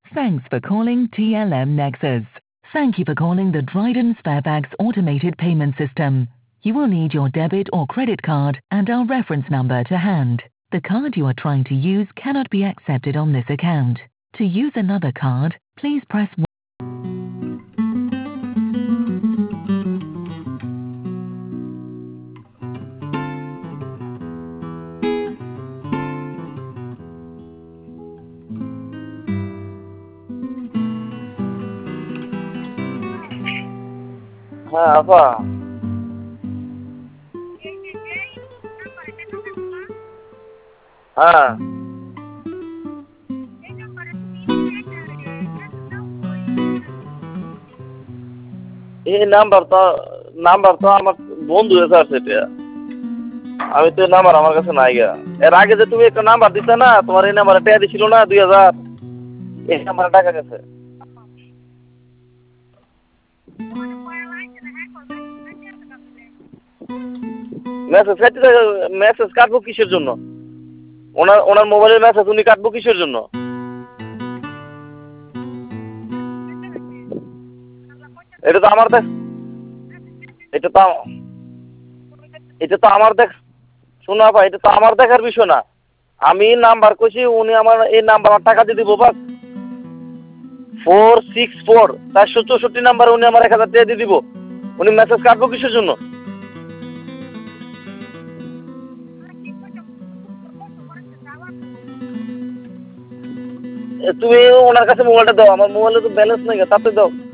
Thanks for calling TLM Nexus. Thank you for calling the Dryden Sparebags automated payment system. You will need your debit or credit card and our reference number to hand. The card you are trying to use cannot be accepted on this account. To use another card, please press 1. হ্যাঁ আপা। হ্যাঁ এই number তো আমার বন্ধু আছে এটা। আমি তো নাম্বার আমার কাছে নাই গা। এর আগে যে তুমি একটা নাম্বার দিতে না, তোমার এই নাম্বারে টাকা দিছিল না 2000, এই নাম্বারে টাকা গেছে। মেসেজ কাটবো কিসের জন্য? ওনার মোবাইলের মেসেজ উনি কাটবো কিসের জন্য? এটা তো আমার দেখ এটা তো এটা তো আমার দেখ শোনো আপা, এটা তো আমার দেখার বিষয় না। আমি নাম্বার কইছি, উনি আমার এই নাম্বার আমার টাকা দিয়ে দিব বাস। 464 নাম্বার উনি আমার 1000 টাকা দিয়ে দিব। উনি মেসেজ কাটবো কিসের জন্য? তুমি ওনার কাছে মোবাইলটা দাও, আমার মোবাইলে তো ব্যালেন্স নাই, তাতে দাও।